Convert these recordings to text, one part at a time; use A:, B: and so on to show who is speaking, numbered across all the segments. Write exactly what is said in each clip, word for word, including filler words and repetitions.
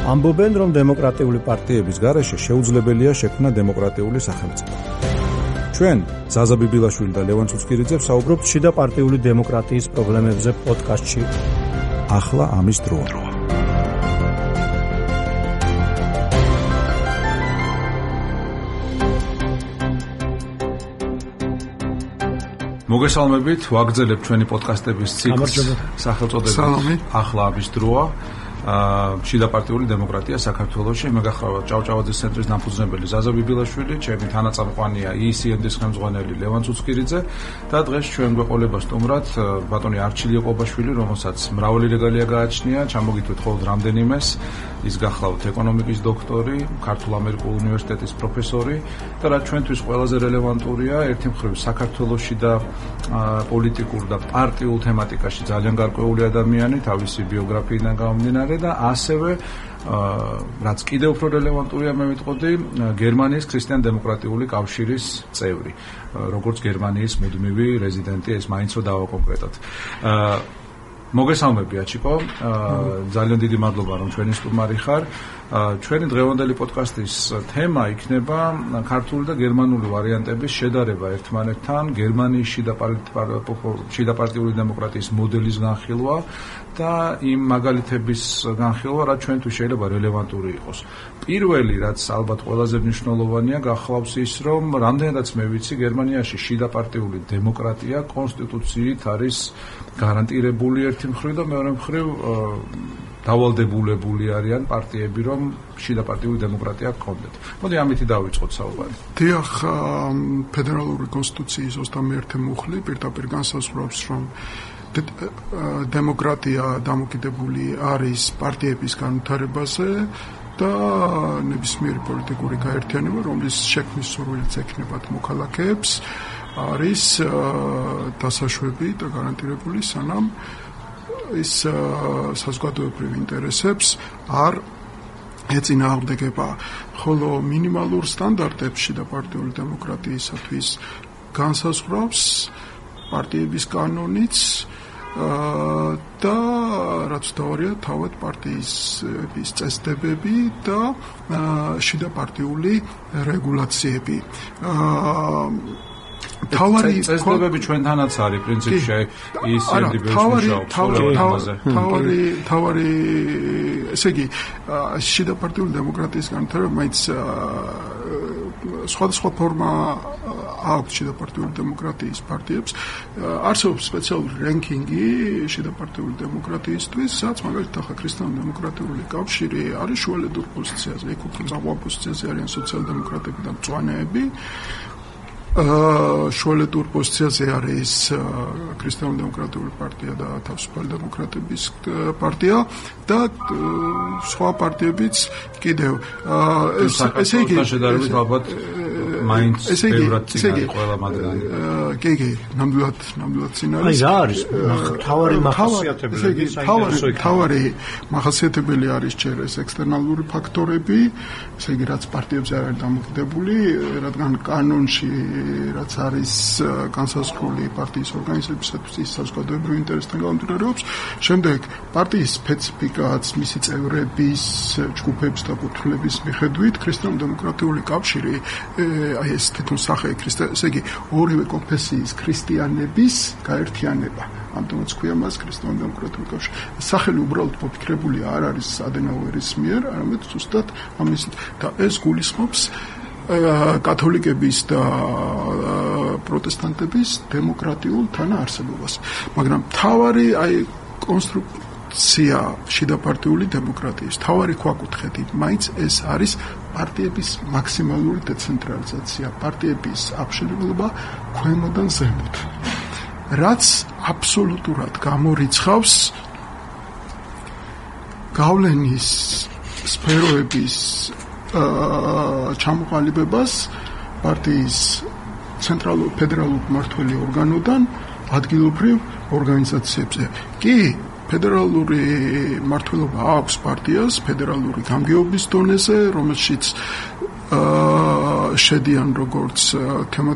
A: ამბობენ, რომ დემოკრატიული პარტიების გარეშე შეუძლებელია შექმნა დემოკრატიული სახელმწიფო. ჩვენ, ზაზა ბიბილაშვილი და ლევან ცუცქირიძე ვსაუბრობთ შიდა პარტიული დემოკრატიის პრობლემებზე პოდკასტში. ახლა ამის დროა.
B: მოგესალმებით, ვაგრძელებთ ჩვენი პოდკასტების ციკლს. სახელწოდებით ახლა ამის დროა. შიდა პარტიული დემოკრატია საქართველოში. მე გახლავთ ჭავჭავაძის ცენტრის დამფუძნებელი ზაზა ბიბილაშვილი, ჩემი თანაწამყვანია ი-სი-ენ-დის ხელმძღვანელი ლევან ცუცქირიძე და დღეს ჩვენ გვეყოლება სტუმრად ბატონი არჩილი ოყობაშვილი, რომელსაც მრავალი რეგალია გააჩნია. ჩამოგითვლით მხოლოდ რამდენიმეს. ის გახლავთ ეკონომიკის დოქტორი, ქართულ-ამერიკულ უნივერსიტეტის პროფესორი და რაც ჩვენთვის ყველაზე რელევანტურია, ერთი მხრივ საქართველოში და პოლიტიკურ და პარტიულ თემატიკაში ძალიან გარკვეული ადამიანი, თავისი ბიოგრაფიიდან გამომდინარე და ასევე რაც კიდევ უფრო რელევანტურია, მე ვიტყოდი, გერმანიის ქრისტიან-დემოკრატიული კავშირის წევრი, როგორც გერმანიის მუდმივი რეზიდენტი, ეს მაინც რო დავაკონკრეტოთ. მოგესალმები აჩიკო, ძალიან დიდი მადლობა რომ ჩვენი სტუმარი ხარ. ჩვენი დღევანდელი პოდკასტის თემა იქნება ქართული და გერმანული ვარიანტების შედარება ერთმანეთთან, გერმანიის შიდა პარტიული დემოკრატიის მოდელის განხილვა და იმ მაგალითების განხილვა, რაც ჩვენთვის შეიძლება რელევანტური იყოს. პირველი, რაც ალბათ ყველაზე მნიშვნელოვანია, გახლავს ის, რომ რამდენადაც მე ვიცი, გერმანიაში შიდა პარტიული დემოკრატია კონსტიტუციით არის გარანტირებული ერთი მხრივ და მეორე მხრივ დავალდებულებული არიან პარტიები, რომ შიდა პარტიული დემოკრატია გქონდეთ. მოდი ამითი დავიწყოთ საუბარი.
C: დიახ, ფედერალური კონსტიტუციის ოცდამეერთე მუხლი პირდაპირ განსაზღვრავს, რომ დემოკრატია დამოკიდებული არის პარტიების განვითარებაზე და ნებისმიერი პოლიტიკური გაერთიანება, რომლის შექმნის სურვილიც ექნებათ მოქალაქეებს, არის დასაშვები და გარანტირებული, სანამ ის საზოგადოებრივ ინტერესებს არ ეწინააღმდეგება. ხოლო მინიმალურ სტანდარტებს შიდა პარტიული დემოკრატიისათვის განსაზღვრავს პარტიების კანონიც და რაც თავარია თავად პარტიების წესდებები და შიდა პარტიული რეგულაციები.
B: თავარი წესდებები ჩვენთანაც არის პრინციპში ის ინდივიდუალიზმის
C: თავარი თავარი ესე იგი შიდა პარტიული დემოკრატიის განვითარება მაინც სხვადასხვა ფორმა აქვს შიდა პარტიული დემოკრატიის პარტიებს. არსებობს სპეციალური რენკინგი შიდა პარტიული დემოკრატიისთვის, სადაც მაგალითად ახლა ქრისტიან-დემოკრატიული კავშირი არის შუალედურ პოზიციაზე, იქ უფრო ძაღლიან პოზიციაზე არიან სოციალ-დემოკრატები და მწვანეები. შუალედურ პოზიციაზე არის ქრისტიან-დემოკრატიული პარტია და თავისუფალი დემოკრატების პარტია და სხვა პარტიებიც კიდევ.
B: ესე იგი, შედარებით ალბათ მაინც ბევრად წინ არის ყველა მაგრამ.
C: კი, კი, ნამდვილად, ნამდვილად წინ არის.
A: აი, რა არის თავარი მახასიათებელი?
C: ესე იგი, თავარი მახასიათებელი არის ჯერ ეს ექსტერნალური ფაქტორები, ესე იგი, რაც პარტიებზე არ არის დამოკიდებული, რადგან კანონში რაც არის განსაზღვრული პარტიის ორგანიზებისათვის ის საზოგადოებრივ ინტერესთან გამომდინარეობს. შემდეგ პარტიის სპეციფიკაც, მისი წევრების, ჯგუფების და კუთვნილების მიხედვით ქრისტიან-დემოკრატიული კავშირი, აი ეს თვითონ სახე ესე იგი, ორივე კონფესიის ქრისტიანების გაერთიანება. ამიტომაც ქვია მას ქრისტიან-დემოკრატიული კავშირი. სახელი უბრალოდ მოფიქრებული არ არის ადენაუერის მიერ, არამედ ზუსტად ამის და ეს გულისხმობს კათოლიკების და პროტესტანტების დემოკრატიულ თანაარსებობას. მაგრამ თავარი აი კონსტრუქცია შიდა პარტიული დემოკრატიის, თავარი ქვაკუთხედი, მაინც ეს არის პარტიების მაქსიმალური დეცენტრალიზაცია, პარტიების აბსოლუტურობა ქვემოდან ზემოთ. რაც აბსოლუტურად გამორიცხავს გავლენის სფეროების ჩამოყალიბებას პარტიის ცენტრალურ ფედერალურ მმართველი ორგანოდან ადგილობრივ ორგანიზაციებზე. კი, ფედერალური მმართველობა აქვს პარტიას ფედერალური გამგეობის დონეზე, რომელშიც შედიან როგორც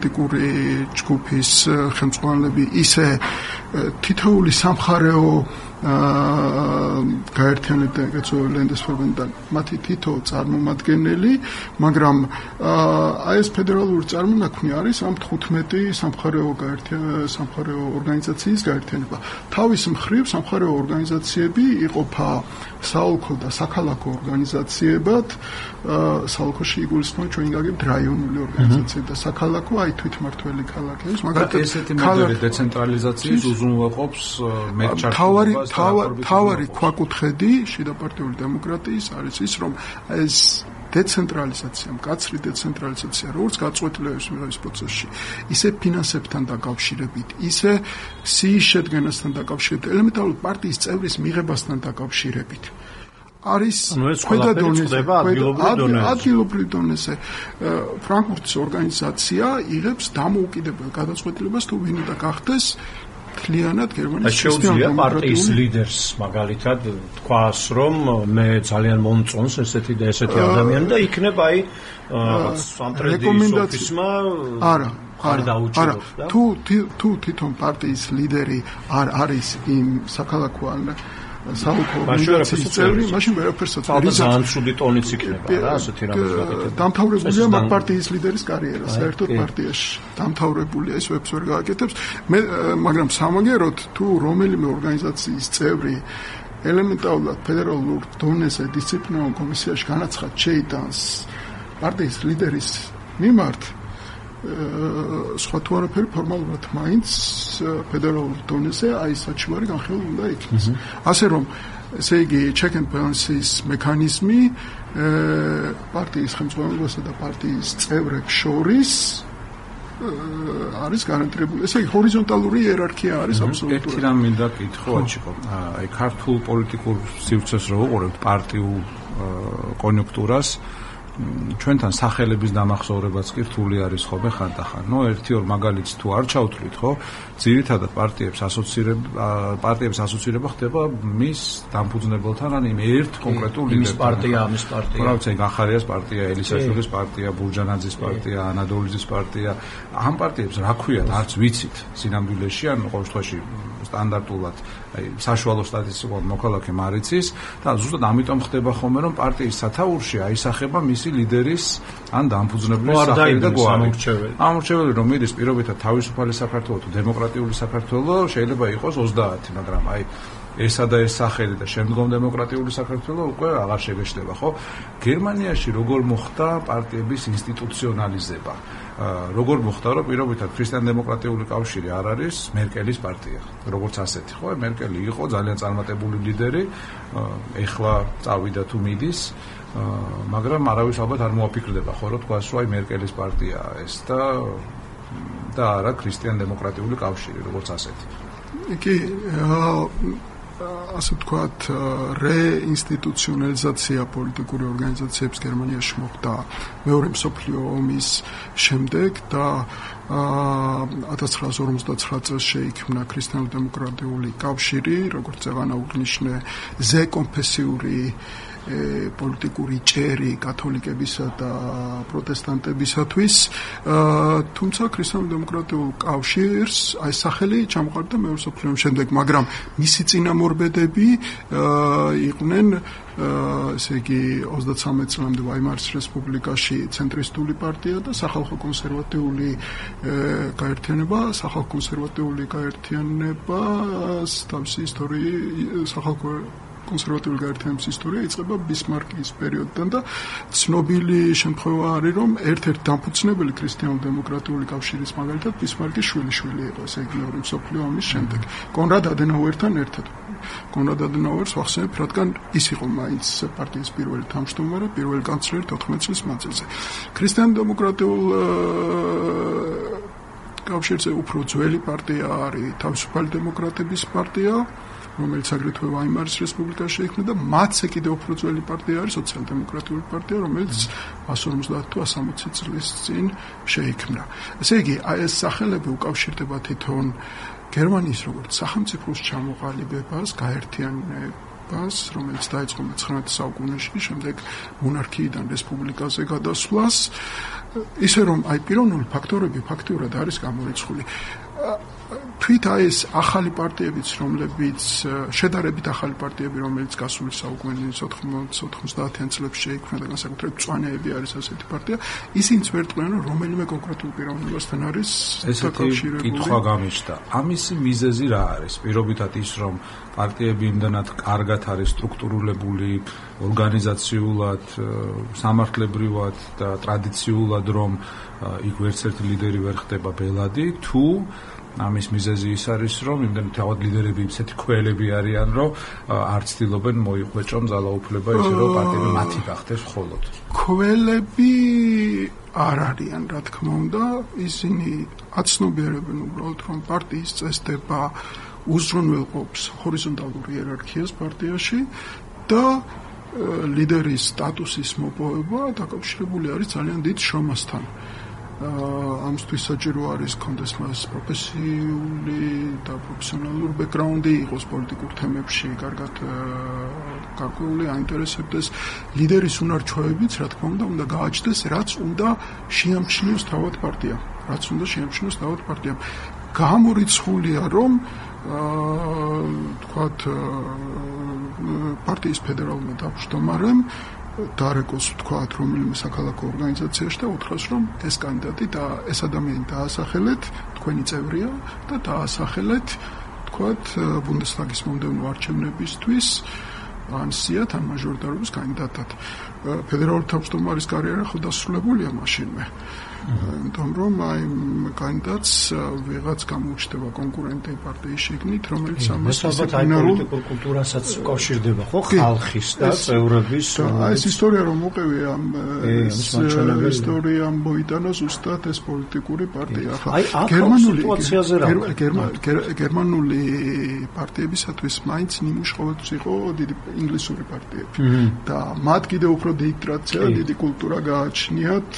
C: თემატიკური ჯგუფის ხელმძღვანელები, ისე თითოეული სამხარეო გაერთიანებდა ეგეცო ლენდესფერბენდან მათი თითო წარმომადგენელი, მაგრამ აი ეს ფედერალური წარმონაქმნი არის ამ თხუთმეტი სამხარეო სამხარეო ორგანიზაციის გაერთიანება. თავის მხრივ სამხარეო ორგანიზაციები იყოფა საოლქო და საქალაქო ორგანიზაციებად. საოლქოში იგულისხმება ჩვენ გაგებთ რაიონული ორგანიზაციები და საქალაქო აი თვითმმართველი ქალაქების,
B: მაგალითად ესეთი მოდელი დეცენტრალიზაციის უზრუნველყოფს მეტ-ჩართულობას.
C: თავარი ქვაკუთხედი შიდა პარტიული დემოკრატიის არის ის, რომ ეს დეცენტრალიზაცია, მკაცრი დეცენტრალიზაცია, როგორც გაწყვეტილების მიღების პროცესში, ისე ფინანსებთან დაკავშირებით, ისე სიის შედგენასთან დაკავშირებით, ელემენტარულად პარტიის წევრის მიღებასთან დაკავშირებით. არის ქვედა დონეზე, ადგილობრივ დონეზე. ფრანკფურტის ორგანიზაცია იღებს დამოუკიდებელ გადაწყვეტილებას თუ ვინ უნდა გახდეს თლიანად გერმანიის
D: შეუძლია პარტიის ლიდერს მაგალითად თქვას, რომ მე ძალიან მომწონს ესეთი და ესეთი ადამიანი და იქნება აი რაღაც სამტრედიის ოფისმა
C: არა არ დაუჭიროს და თუ თუ თვითონ პარტიის ლიდერი არ არის იმ საქალაქო ან საოლქო ორგანიზაციის წევრი, მაშინ ვერაფერს
D: აწევს. ძალიან ცუდი ტონიც იქნება რა, ასეთი რამე გაკეთება.
C: დამთავრებულია მაგ პარტიის ლიდერის კარიერა საერთოდ პარტიაში. დამთავრებულია, ის ვებს ვერ გააკეთებს. მე მაგრამ სამაგეროდ თუ რომელიმე ორგანიზაციის წევრი ელემენტარულად ფედერალურ დონეზე დისციპლინარულ კომისიაში განაცხად შეიტანს პარტიის ლიდერის მიმართ, სხვა თუ არაფერი ფორმალურად მაინც ფედერალურ დონეზე აი საჩივარი განხილვა უნდა იქნეს. ასე რომ ესე იგი check and balances მექანიზმი პარტიის ხელმძღვანელობასა და პარტიის წევრებს შორის არის გარანტირებული. ესე იგი ჰორიზონტალური იერარქია არის აბსოლუტურად.
B: ერთი რამ მინდა კითხო აჩიკო. აი ქართულ პოლიტიკურ სივრცეს რო უყურებთ პარტიულ კონიუნქტურას, ჩვენთან სახელების დამახსოვრებაც კი რთული არის ხოლმე ხანდახან. ნუ ერთი ორ მაგალითს თუ არ ჩავთვლით, ხო? ძირითადად პარტიებს ასოცირება პარტიებს ასოცირება ხდება მის დამფუძნებელთან, ან იმ ერთ კონკრეტულ ლიდერთან.
D: მის პარტია, მის პარტია.
B: რა გახარიას პარტია, ელისაშვილის პარტია, ბურჯანაძის პარტია, ანადოლიძის პარტია. ამ პარტიებს რა ქვიათ, არც ვიცით სინამდვილეში, ან ყოველ შემთხვევაში სტანდარტულად აი საშუალო სტატისტიკურად მოქალაქე მარიცის და ზუსტად ამიტომ ხდება ხოლმე, რომ პარტიის სათაურში აისახება მისი ლიდერის ან დამფუძნებლის სახელი და გვარი. ამორჩეველი რომ მიდის პირობითად თავისუფალი საქართველო თუ დემოკრატიული საქართველო შეიძლება იყოს ოცდაათი, მაგრამ აი ესა და ეს სახელი და შემდგომ დემოკრატიული საქართველო უკვე აღარ შეგეშლება, ხო? გერმანიაში როგორ მოხდა პარტიების ინსტიტუციონალიზება? როგორ მოხდა, რომ პირობითად ქრისტიან-დემოკრატიული კავშირი არ არის მერკელის პარტია, როგორც ასეთი, ხო? მერკელი იყო ძალიან წარმატებული ლიდერი, ეხლა წავიდა თუ მიდის, მაგრამ არავის ალბათ არ მოაფიქრდება, ხო, რომ თქვას, რომ აი მერკელის პარტიაა ეს და და არა ქრისტიან-დემოკრატიული კავშირი, როგორც ასეთი.
C: კი, ასე ვთქვათ, რეინსტიტუციონალიზაცია პოლიტიკური ორგანიზაციების გერმანიაში მოხდა მეორე მსოფლიო ომის შემდეგ და ათას ცხრაასი ორმოცდათვრამეტ წელს შეიქმნა ქრისტიანულ-დემოკრატიული კავშირი, როგორც ეღანა უგნიშნე ზეკონფესიური პოლიტიკური ჭერი კათოლიკებისა და პროტესტანტებისათვის, თუმცა ქრისტიანულ-დემოკრატიულ კავშირს აი სახელი ჩამოყალიბდა მეორე მსოფლიო ომის შემდეგ, მაგრამ მისი წინამორბედები იყვნენ ესე იგი ოცდაცამეტ წლამდე ვაიმარის რესპუბლიკაში ცენტრისტული პარტია და სახალხო კონსერვატიული გაერთიანება, სახალხო კონსერვატიული გაერთიანებას თავისი ისტორია სახალხო კონსერვატიული გაერთიანების ისტორია იწყება ბისმარკის პერიოდიდან და ცნობილი შემთხვევა არის, რომ ერთ-ერთი დამფუძნებელი ქრისტიანულ-დემოკრატიული კავშირის მაგალითად ბისმარკის შვილიშვილი იყო, ესე იგი მეორე მსოფლიო ომის შემდეგ, კონრად ადენაუერთან ერთად. კონრად ადენაუერს ვახსენებ, რადგან ის იყო მაინც პარტიის პირველი თავმჯდომარე, პირველი კანცლერი თოთხმეტ წლის მანძილზე. ქრისტიან-დემოკრატიულ კავშირზე უფრო ძველი პარტია არის თავისუფალი დემოკრატების პარტია, რომელიც აგრეთვე ვაიმარის რესპუბლიკაში შეიქმნა და მათზე კიდევ უფრო ძველი პარტია არის სოციალ-დემოკრატიული პარტია, რომელიც εκατს ორმოცდაათი თუ εκατს ორმოცდაათი წლის წინ შეიქმნა. ესე იგი, აი ეს სახელები უკავშირდება თვითონ გერმანიის როგორც სახელმწიფოს ჩამოყალიბებას, გაერთიანებას, რომელიც დაიწყო მეცხრამეტე საუკუნეში, შემდეგ მონარქიიდან რესპუბლიკაზე გადასვლას, ისე რომ აი პიროვნული ფაქტორები ფაქტიურად არის გამორიცხული. თვით აი ეს ახალი პარტიებიც, რომლებიც შედარებით ახალი პარტიები, რომელიც გასული საუკუნის ოთხმოცდაათიან წლებში შეიქმნა და განსაკუთრებით მწვანეები არის ასეთი პარტია, ისინიც ვერ ტყვიან, რომ რომელიმე კონკრეტულ პიროვნებასთან არის
B: დაკავშირებული. ესეთი კითხვა გამიჩნდა. ამისი მიზეზი რა არის? პირობითად ის, რომ პარტიები იმდანად კარგად არის სტრუქტურულებული, ორგანიზაციულად, სამართლებრივად და ტრადიციულად, რომ იქ ვერცერთი ლიდერი ვერ ხდება ბელადი, თუ ამის მიზეზი ის არის, რომ იმდენ თავად ლიდერები ისეთი ქვეელები არიან, რომ არ ცდილობენ მოიხვეჭონ ძალაუფლება ისე, რომ პარტიები მათი გახდეს მხოლოდ.
C: ქვეელები არ არიან, რა თქმა უნდა, ისინი აცნობიერებენ უბრალოდ, რომ პარტიის წესდება უზრუნველყოფს ჰორიზონტალურ იერარქიას პარტიაში და ლიდერის სტატუსის მოპოვება დაკავშირებული არის ძალიან დიდ შრომასთან. ამისთვის საჭირო არის კონდეს მას პროფესიული და პროფესიონალური ბექგრაუნდი, იყოს პოლიტიკურ თემებში კარგად გარკვეული აინტერესებდეს. ლიდერის უნარ-ჩვევებიც, რა თქმა უნდა, უნდა გააჩნდეს, რაც უნდა შეამჩნიოს თავად პარტიამ. რაც უნდა შეამჩნიოს თავად პარტიამ. გამორიცხულია, რომ თქვათ პარტიის ფედერალურმა თავმჯდომარემ დარეკოს ვთქვათ რომელიმე საქალაქო ორგანიზაციაში და უთხრას რომ ეს კანდიდატი და ეს ადამიანი დაასახელეთ, თქვენი წევრია და დაასახელეთ ვთქვათ ბუნდესტაგის მომდევნო არჩევნებისთვის ან სიათ ან მაჟორიტარობის კანდიდატად. ფედერალური თავმჯდომარის კარიერა ხო დასრულებულია მაშინვე. იმიტომ რომ აი კანდიდატს ვიღაც გამოუჩნდება კონკურენტი პარტიის შიგნით, რომელიც ამას
D: პოლიტიკურ კულტურასაც უკავშირდება, ხო, ხალხის და წევრების.
C: აი ეს ისტორია რომ მოყევი ამ ისტორიამ მოიტანა ზუსტად ეს პოლიტიკური პარტია.
D: გერმანული
C: გერმანული პარტიებისათვის მაინც ნიმუში ყოველთვის იყო დიდი ინგლისური პარტიები. და მათ კიდევ უფრო დიდი ტრადიცია, დიდი კულტურა გააჩნიათ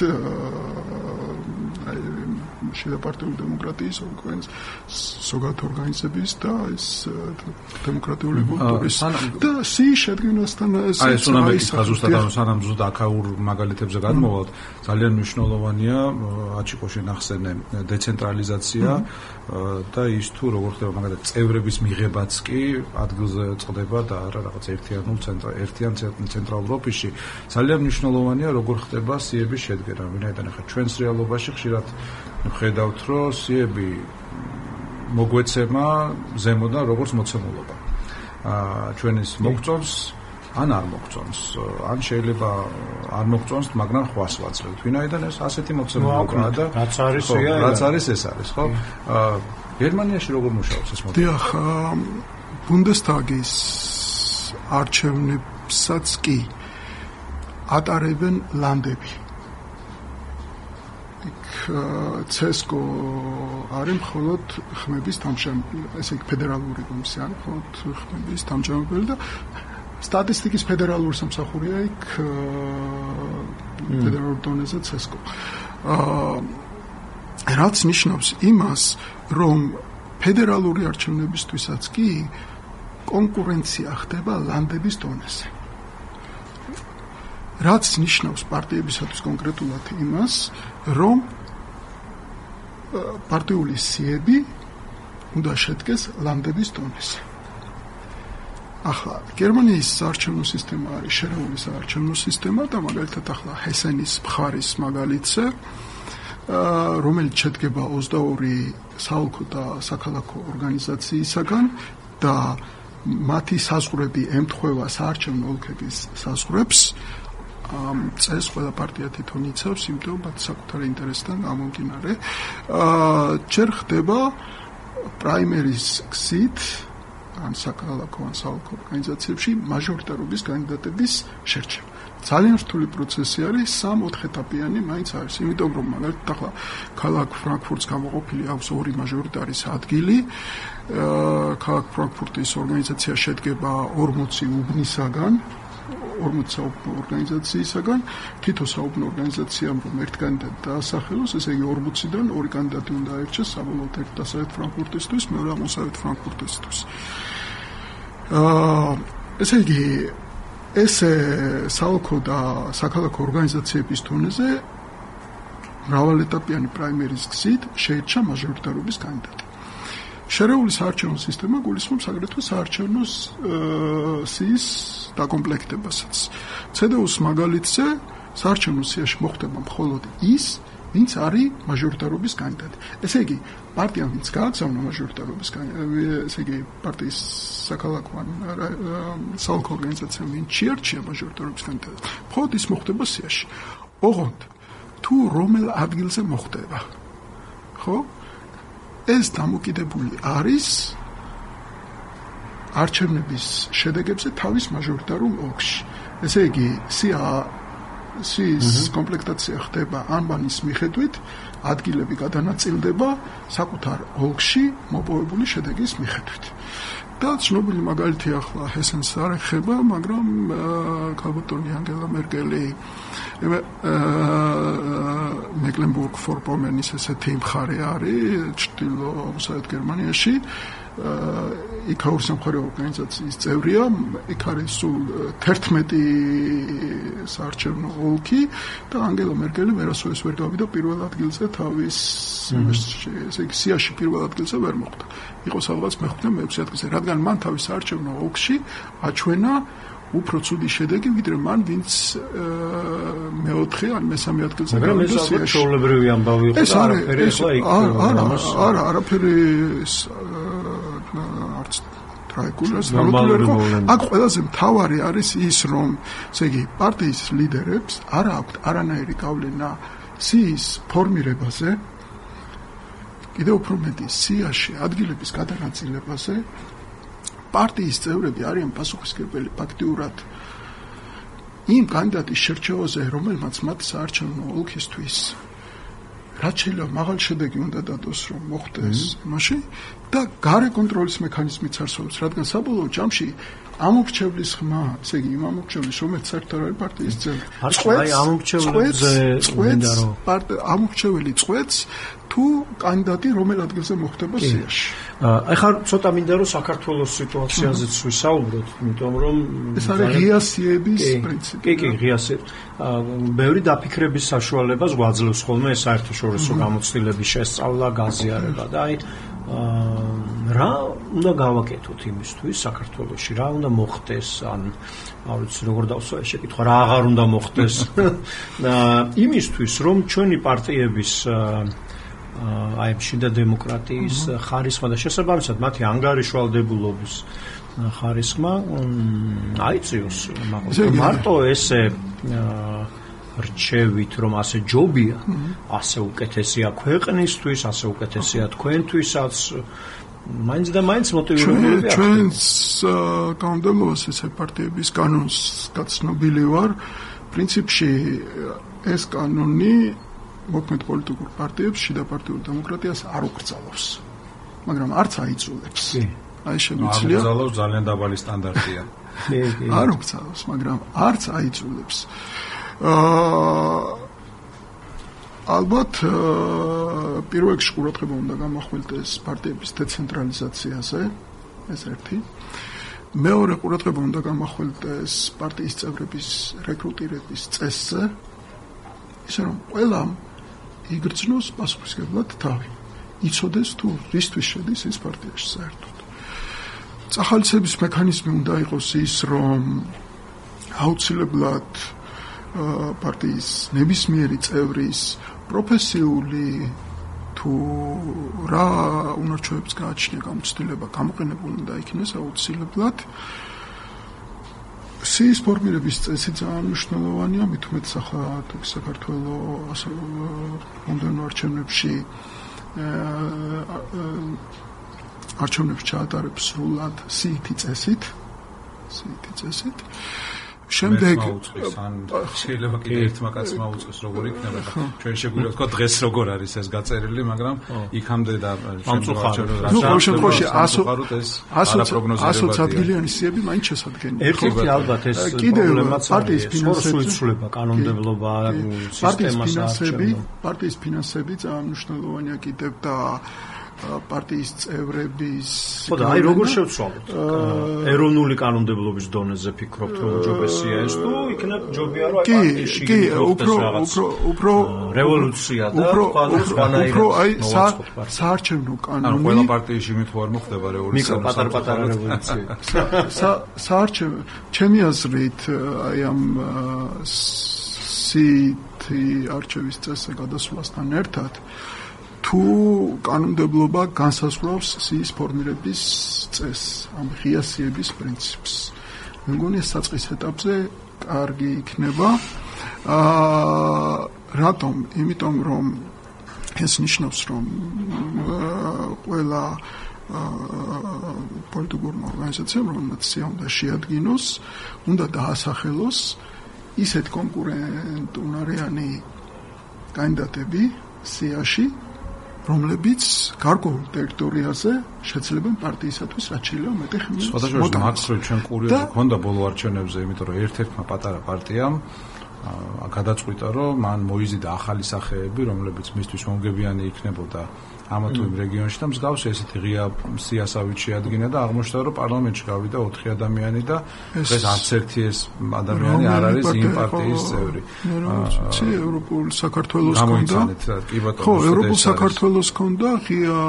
C: შედაპარტიული დემოკრატიის ზოგადად ორგანიზების და ეს დემოკრატიული კულტურის და სიის შედგენასთან ეს
B: აი ეს უნდა მეკითხა ზუსტად ანუ სანამ ზუსტად აქაურ მაგალითებზე გადმოვალთ, ძალიან მნიშვნელოვანია აჩიკოში ნახსენე დეცენტრალიზაცია და ის თუ როგორ ხდება მაგალითად წევრების მიღებაც კი ადგილზე წდება და არა რაღაც ერთიანულ ერთიან ცენტრალურ ოფისში. ძალიან მნიშვნელოვანია როგორ ხდება სიების შედგენა, ვინაიდან ახლა ჩვენს რეალობაში ხშირად ხედავთ, რომ სიები მოგვეცემა ზემოდან როგორც მოცემულობა. აა ჩვენ ის მოგწონს ან არ მოგწონს, ან შეიძლება არ მოგწონს, მაგრამ ხვას ვაძლევთ. ვინაიდან ეს ასეთი მოცემულობაა და
D: რაც არის,
B: რაც არის ეს არის, ხო? აა გერმანიაში როგორ მუშაობს ეს მოდელი?
C: დიახ, ბუნდესტაგის არჩევნებსაც კი ატარებენ ლანდები. ცესკო არის მხოლოდ ხმების თავმჯდომარე, ესე იგი ფედერალური კომისია არის მხოლოდ ხმების თავმჯდომარე და სტატისტიკის ფედერალური სამსახურია იქ ფედერალურ დონეზე ცესკო. რაც ნიშნავს იმას, რომ ფედერალური არჩევნებისთვისაც კი კონკურენცია ხდება ლანდების დონეზე. რაც ნიშნავს პარტიებისათვის კონკრეტულად იმას, რომ პარტიული სიები უნდა შედგეს ლანდების დონეზე. ახლა გერმანიის საარჩევნო სისტემა არის შერეული საარჩევნო სისტემა და მაგალითად ახლა ჰესენის მხარის მაგალითზე, რომელიც შედგება ოცდაორი საოლქო და საქალაქო ორგანიზაციისაგან და მათი საზღვრები ემთხვევა საარჩევნო ოლქების საზღვრებს. ამ წეს ყველა პარტია თვითონ იცავს, იმიტომ რომ საკუთარი ინტერესთან გამომდინარე, ჯერ ხდება პრაიმერის გზით ან საქალაქო ან საოლქო ორგანიზაციებში მაჟორიტარობის კანდიდატების შერჩევა. ძალიან რთული პროცესი არის, სამ-ოთხ ეტაპიანი მაინც არის, იმიტომ რომ მაგალითად ახლა ქალაქ ფრანკფურტს გამოყოფილი აქვს ორი მაჟორიტარის ადგილი. ქალაქ ფრანკფურტის ორგანიზაცია შედგება ორმოცი უბნისაგან, ორმოცი საუბნო ორგანიზაციისაგან, თითო საუბნო ორგანიზაციამ რომ ერთ კანდიდატი დაასახელოს, ესე იგი ორმოციდან ორი კანდიდატი უნდა აირჩიოს საბოლოოდ ერთ დასავლეთ ფრანკფურტისთვის, მეორე აღმოსავლეთ ფრანკფურტისთვის. აა ესე იგი ეს საოლქო და საქალაქო ორგანიზაციების დონეზე მრავალეტაპიანი პრაიმერის გზით შეირჩა მაჟორიტარობის კანდიდატი. შერეული საარჩევნო სისტემა გულისხმობს აგრეთვე საარჩევნო სიის დაკომპლექტებასაც. ცე დე უს მაგალითზე საარჩევნო სიაში მოხდება მხოლოდ ის, ვინც არის მაჟორიტარობის კანდიდატი. ესე იგი, პარტიამ ვინც გააგზავნა მაჟორიტარობის კანდიდატი, ესე იგი, პარტიის საქალაქო ან საოლქო ორგანიზაციამ ვინც შეარჩია მაჟორიტარობის კანდიდატი, მხოლოდ ის მოხდება სიაში. ოღონდ თუ რომელ ადგილზე მოხდება, ხო? ეს დამოკიდებული არის არჩევნების შედეგებზე თავის მაჟორიტარულ ოლქში. ესე იგი, სია სიის კომპლექტაცია ხდება ანბანის მიხედვით, ადგილები გადანაწილდება საკუთარ ოლქში მოპოვებული შედეგის მიხედვით. და ცნობილი მაგალითი ახლა ჰესენს არ ეხება, მაგრამ ქალბატონი ანგელა მერკელი მეკლენბურგ-ფორპომენის ესეთი მხარე არის ჩრდილო-აღმოსავლეთ გერმანიაში. იქაური სამხარეო ორგანიზაციის წევრია, იქ არის სულ თერთმეტი საარჩევნო ოლქი და ანგელა მერკელი ვერასოდეს ვერ გავიდა პირველ ადგილზე თავის ესე იგი სიაში პირველ ადგილზე ვერ მოხვდა. იყო სადღაც მეხუთე მეექვსე ადგილზე, რადგან მან თავის საარჩევნო ოლქში აჩვენა უფრო ცუდი შედეგი, ვიდრე მან ვინც მეოთხე ან მესამე ადგილზე გავიდა სიაში.
D: მაგრამ ეს ჩაოლებრივი ამბავი იყო და არაფერი ახლა იქ
C: არა, არა, არაფერი არც ტრაიკულას ნორმალური იყო. აქ ყველაზე მთავარი არის ის, რომ ესე იგი პარტიის ლიდერებს არ აქვთ არანაირი გავლენა სიის ფორმირებაზე, კიდევ უფრო მეტი სიაში ადგილების გადანაწილებაზე. პარტიის წევრები არიან პასუხისმგებელი ფაქტიურად იმ კანდიდატის შერჩევაზე, რომელმაც მათ საარჩევნო ოლქისთვის რაც შეიძლება მაღალი შედეგი უნდა დადოს, რომ მოხდეს იმაში და გარე კონტროლის მექანიზმიც არსებობს, რადგან საბოლოო ჯამში ამორჩევლის ხმა, ესე იგი იმ ამორჩევლის, რომელიც საერთოდ არის პარტიის წევრი.
D: აი ამორჩევლებზე მინდა რომ
C: ამორჩეველი წვეთს თუ კანდიდატი რომელ ადგილზე მოხდება სიაში.
D: აი ხარ ცოტა მინდა რომ საქართველოს სიტუაციაზეც ვისაუბროთ, იმიტომ რომ
C: ეს არის ღია სიების პრინციპი.
D: კი, კი, ღია სიები. ბევრი დაფიქრების საშუალებას გვაძლევს ხოლმე საერთაშორისო გამოცდილების შესწავლა, გაზიარება და აი რა უნდა გავაკეთოთ იმისთვის საქართველოში, რა უნდა მოხდეს, ან არ ვიცი როგორ დავსვა ეს შეკითხვა, რა აღარ უნდა მოხდეს იმისთვის, რომ ჩვენი პარტიების აი შიდა დემოკრატიის ხარისხმა და შესაბამისად მათი ანგარიშვალდებულობის ხარისხმა აიწიოს. მარტო ესე რჩევით, რომ ასე ჯობია, ასე უკეთესია ქვეყნისთვის, ასე უკეთესია თქვენთვისაც, მაინც და მაინც მოტივირებულები
C: აქვს. ჩვენს კანონმდებლობას ესე პარტიების კანონს გაცნობილი ვარ. პრინციპში ეს კანონი მოქმედ პოლიტიკურ პარტიებს შიდა პარტიულ დემოკრატიას არ უკრძალავს, მაგრამ არც აიწულებს. აი შემიძლია.
B: არ უკრძალავს, ძალიან დაბალი სტანდარტია.
C: არ უკრძალავს, მაგრამ არც აიწულებს. აა ალბათ პირველ რიგში ყურადღება უნდა გამახვილდეს პარტიების დეცენტრალიზაციაზე, ეს ერთი. მეორე ყურადღება უნდა გამახვილდეს პარტიის წევრების რეკრუტირების წესზე, ისე რომ ყველამ იგრძნოს პასუხისმგებლად თავი. იცოდეს თუ რისთვის შედის ის პარტიაში საერთოდ. წახალისების მექანიზმი უნდა იყოს ის, რომ აუცილებლად პარტიის ნებისმიერი წევრის პროფესიული თუ რა უნარჩვევებს გააჩნია გამოცდილება გამოყენებული უნდა იქნეს აუცილებლად. სიის ფორმირების წესი ძალიან მნიშვნელოვანია, მით უმეტეს ახლა საქართველოს მომდევნო არჩევნებში არჩევნებს ჩაატარებს სრულად სიითი წესით, სიითი წესით. შემდეგ
B: შეიძლება კიდე ერთმა კაცმა უწყოს როგორ იქნება და ჩვენ შეგვიძლია თქვა დღეს როგორ არის ეს გაწერილი, მაგრამ იქამდე და
C: შემდგომში ასოც ადგილიანი სიები მაინც შესადგენია.
D: ერთ-ერთი ალბათ ეს პრობლემაც არის, სრულსულება კანონმდებლობა სისტემას არჩევნა.
C: პარტიის ფინანსები ძალიან მნიშვნელოვანია კიდევ და პარტიის წევრების
D: ხო და აი როგორ შევცვალოთ ეროვნული კანონმდებლობის დონეზე ფიქრობთ რომ ჯობესია ეს თუ იქნებ ჯობია რომ აი პარტიაში
C: კი უფრო უფრო უფრო
D: რევოლუცია და სხვანაირად
C: უფრო აი საარჩევნო კანონი
B: ანუ ყველა პარტიაში იმით არ მოხდება რევოლუცია
D: მიკრო პატარ-პატარა რევოლუცია
C: საარჩევნო ჩემი აზრით აი ამ სიტი არჩევის წესზე გადასვლასთან ერთად თუ კანონმდებლობა განსაზღვრავს სიის ფორმირების წესს, ამ ღია სიების პრინციპს. მე მგონი საწყის ეტაპზე კარგი იქნება. აა რატომ? იმიტომ რომ ეს ნიშნავს რომ ყველა პოლიტიკურმა ორგანიზაციამ რომელსაც სია უნდა შეადგინოს, უნდა დაასახელოს ისეთ კონკურენტუნარიანი კანდიდატები სიაში რომლებიც გარკვეულ ტერიტორიაზე შეცლებენ პარტიისათვის რაც შეიძლება მეტი ხმის
B: სხვადასხვა მაკრო ჩვენ კურიოზი გქონდა ბოლო არჩევნებზე იმიტომ რომ ერთ-ერთმა პატარა პარტიამ გადაწყვიტა რომ მან მოიზიდა ახალი სახეები რომლებიც მისთვის მომგებიანი იქნებოდა ამა თუ იმ რეგიონში და მსგავსი ესეთი ღია სიასავით შეადგინა და აღმოჩნდა რომ პარლამენტში გავიდა ოთხი ადამიანი და დღეს არც ერთი ეს ადამიანი არ არის იმ პარტიის წევრი.
C: ცი ევროპულ საქართველოს ქონდა. ხო, ევროპულ საქართველოს ქონდა ღია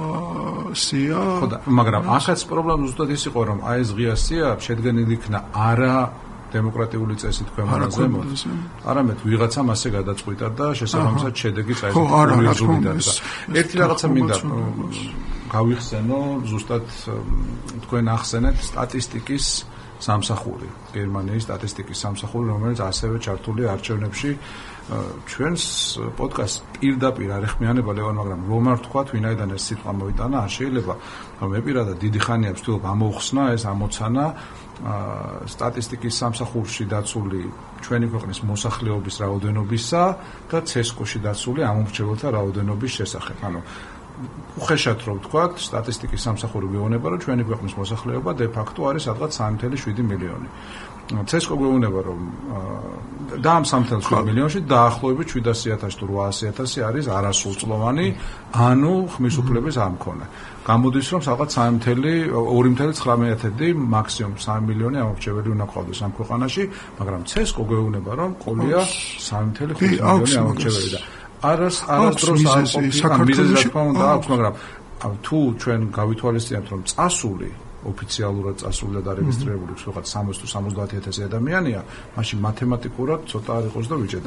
C: სია.
B: ხო და მაგრამ ახაც პრობლემა ზუსტად ის იყო რომ აი ეს ღია სია შედგენილი იქნა არა დემოკრატიული წესით ქვემოაზე, არამედ ვიღაცამ ასე გადაწყვიტა და შესაბამისად შედეგი წაიღო. ერთი რაღაცა მინდა გავიხსენო, ზუსტად თქვენ ახსენეთ სტატისტიკის სამსახური, გერმანიის სტატისტიკის სამსახური, რომელიც ასევე ჩართულია არჩევნებში. ჩვენს პოდკასტს პირდაპირ არ ეხმიანება ლევან, მაგრამ რომ არ თქვათ, ვინაიდან ეს სიტყვა მოიტანა, არ შეიძლება რომ მე პირადად დიდი ხანია ვცდილობ ამოვხსნა ეს ამოცანა სტატისტიკის სამსახურში დაცული ჩვენი ქვეყნის მოსახლეობის რაოდენობისა და ცესკოში დაცული ამომრჩეველთა რაოდენობის შესახებ. ანუ უხეშად რომ ვთქვათ, სტატისტიკის სამსახური გვეუბნება, რომ ჩვენი ქვეყნის მოსახლეობა de facto არის სადღაც სამი ათეული შვიდი მილიონი. ცესკო გვეუბნება, რომ და ამ სამი ათეული შვიდი მილიონში დაახლოებით შვიდასი ათასი თუ რვაასი ათასი არის არასრულწლოვანი, ანუ ხმის უფლების არ მქონე. გამოდის რომ სადღაც სამი ათეული ორი ათეული ცხრამეტი მაქსიმუმ სამი მილიონი ამორჩეველი უნდა ყავდეს ამ ქვეყანაში, მაგრამ ცესკო გვეუბნება, რომ ყოლია სამი ათეული ხუთი მილიონი ამორჩეველი და არას არასდროს არ ყოფილი თქმა უნდა აქვს, მაგრამ თუ ჩვენ გავითვალისწინებთ რომ წასული ოფიციალურად წასული და დარეგისტრირებული ვთქვათ სამოცი თუ სამოცდაათი ათასი ადამიანია, მაშინ მათემატიკურად ცოტა არ იყოს და ვიჭედოთ.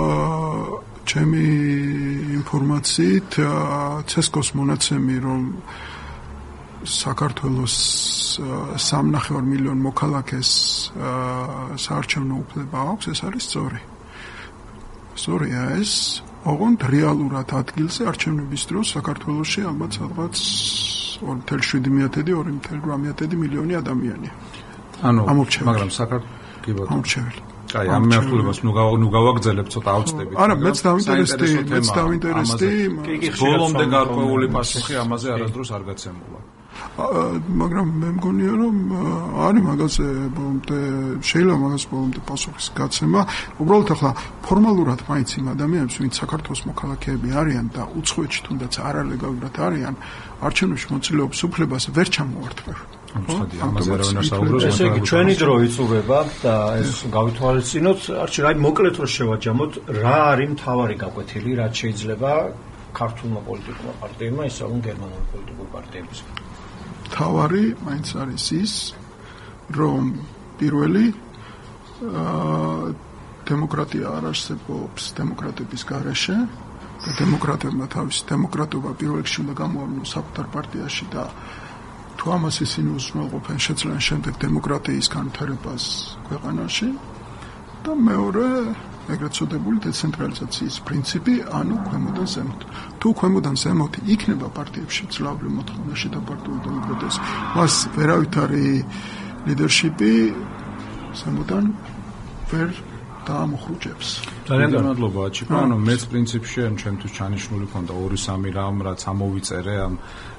C: ჩემი ინფორმაციით ცესკოს მონაცემი რომ საქართველოს სამი ნახევარ მილიონ მოქალაქეს საარჩევნო უფლება აქვს, ეს არის სწორი. სწორია ეს, ოღონდ რეალურად ადგილზე არჩევნების დროს საქართველოში ალბათ სადღაც ორი ათეული შვიდი ორი ათეული რვა მილიონი ადამიანია.
B: ანუ მაგრამ საქართველოს
C: ამორჩეველი.
B: აი, ამ მართლობას ნუ ნუ გავაგზავნებ ცოტა ავწდებით.
C: არა, მეც დავინტერესდი, მეც დავინტერესდი.
B: ბოლომდე გარკვეული პასუხი ამაზე არასდროს არ გაცემულა.
C: მაგრამ მე მგონია რომ არის მაგაზე ბოლომდე შეიძლება მაგას ბოლომდე პასუხის გაცემა. უბრალოდ ახლა ფორმალურად მაინც იმ ადამიანებს, ვინც საქართველოს მოქალაქეები არიან და უცხოეთში თუნდაც არალეგალურად არიან, არჩევნებში მონაწილეობის უფლებას ვერ ჩამოართმევ.
B: ამაზე რა უნდა საუბროს?
D: ესე იგი ჩვენი დრო იწურება და ეს გავითვალისწინოთ, არჩი რა მოკლედ რო შევაჯამოთ, რა არის მთავარი გაკვეთილი, რაც შეიძლება ქართულმა პოლიტიკურმა პარტიებმა ისწავლონ გერმანულ პოლიტიკურ პარტიებს.
C: თავარი მაინც არის ის, რომ პირველი დემოკრატია არ არსებობს დემოკრატების გარეშე და დემოკრატებმა თავისი დემოკრატობა პირველ რიგში უნდა გამოავლინოს საკუთარ პარტიაში და თუ ამას ისინი უზრუნველყოფენ, შეძლენ შემდეგ დემოკრატიის განვითარებას ქვეყანაში და მეორე ეგრეთ წოდებული დეცენტრალიზაციის პრინციპი, ანუ ქვემოდან ზემოთ. თუ ქვემოდან ზემოთ იქნება პარტიებში ძლავრი მოთხოვნა შედაპარტიული დემოკრატიის, მას ვერავითარი ლიდერშიპი ზემოდან ვერ დაამოხრუჭებს.
B: ძალიან მადლობა აჩიკო, ანუ მეც პრინციპში ან ჩემთვის ჩანიშნული ქონდა ორი სამი რამ, რაც ამოვიწერე ამ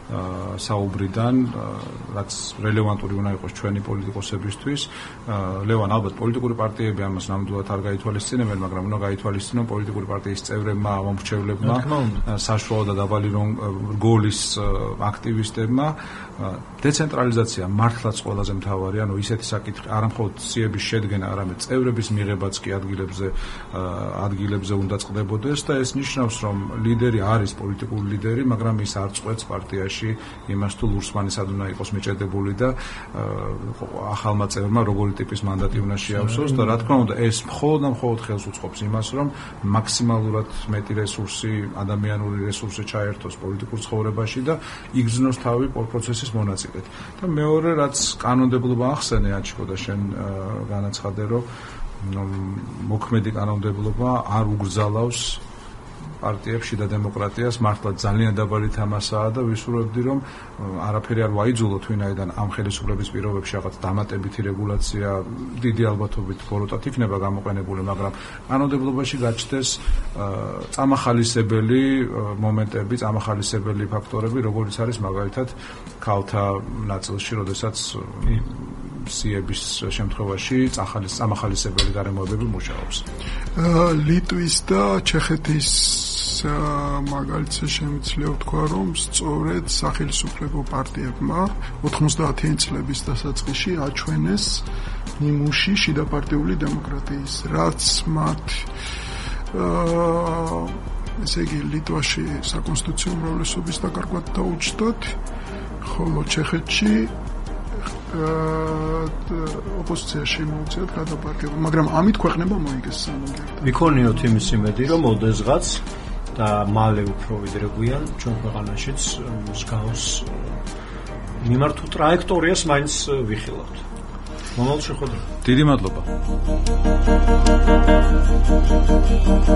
B: საუბრიდან, რაც რელევანტური უნდა იყოს ჩვენი პოლიტიკოსებისთვის. ლევან, ალბათ პოლიტიკური პარტიები ამას ნამდვილად არ გაითვალისწინებენ, მაგრამ უნდა გაითვალისწინონ პოლიტიკური პარტიის წევრებმა, ამომრჩევლებმა, საშუალო და დაბალი რგოლის აქტივისტებმა. დეცენტრალიზაცია მართლაც ყველაზე მთავარი, ანუ ისეთი საკითხი, არა მხოლოდ სიების შედგენა, არამედ წევრების მიღებაც კი ადგილებზე ადგილებზე უნდა წყდებოდეს და ეს ნიშნავს, რომ ლიდერი არის პოლიტიკური ლიდერი, მაგრამ ის არ წყვეტს პარტიაში იმას თუ ლურსმანი სად უნდა იყოს მიჭედებული და ახალმა წევრმა როგორი ტიპის მანდატი უნდა შეავსოს და რა თქმა უნდა ეს მხოლოდ და მხოლოდ ხელს უწყობს იმას, რომ მაქსიმალურად მეტი რესურსი, ადამიანური რესურსი ჩაერთოს პოლიტიკურ ცხოვრებაში და იგრძნოს თავი პროცესის მონაწილედ. და მეორე, რაც კანონმდებლობა ახსენე აჩქო და შენ განაცხადე, რომ მოქმედი კანონმდებლობა არ უგრძალავს პარტიებში და დემოკრატიას, მართლა ძალიან დაბალი თამასაა და ვისურვებდი, რომ არაფერი არ ვაიძულოთ ვინაიდან ამ ხელისუფლების პირობებში რაღაც დამატებითი რეგულაცია დიდი ალბათობით ბოროტად იქნება გამოყენებული, მაგრამ კანონმდებლობაში გაჩნდეს წამახალისებელი მომენტები, წამახალისებელი ფაქტორები, როგორიც არის მაგალითად ქალთა ნაწილში, როდესაც სიების შემთხვევაში წამახალისებელი გარემოებები მუშაობს.
C: ლიტვის და ჩეხეთის მაგალითზე შემიძლია ვთქვა, რომ სწორედ სახელმწიფო პარტიებმა ოთხმოცდაათი წლების დასაწყისში აჩვენეს ნიმუში შიდაპარტიული დემოკრატიის, რაც მათ ესე იგი ლიტვაში საკონსტიტუციო უმრავლესობის დაკარგვად დაუჯდათ, ხოლო ჩეხეთში ოპოზიციაში მოუწიათ გადაპარკება, მაგრამ ამით ქვეყნება მოიგეს სამაგერად.
D: მიქონიოთ იმის იმედი, რომ ოდესღაც და მალე უფრო ვიდრებიან ჩვენ ქვეყანაშიც მსგავს მიმართულ ტრაექტორიას მაინც ვიხილავთ. მომავალ შეხვედრაზე.
B: დიდი მადლობა.